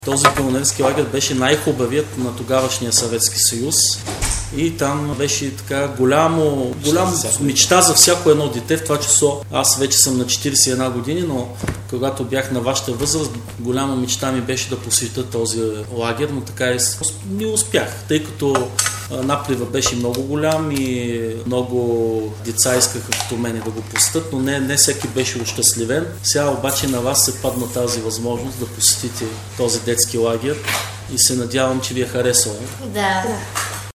Този пионерски лагер беше най-хубавият на тогавашния Съветски съюз и там беше така голяма мечта за всяко едно дете, в това число аз вече съм на 41 години, но когато бях на вашата възраст, голяма мечта ми беше да посетя този лагер, но така и не успях, тъй като наплива беше много голям и много деца искаха като мене да го посетят, но не всеки беше ощастливен. Сега обаче на вас се падна тази възможност да посетите този детски лагер и се надявам, че ви е харесало. Да.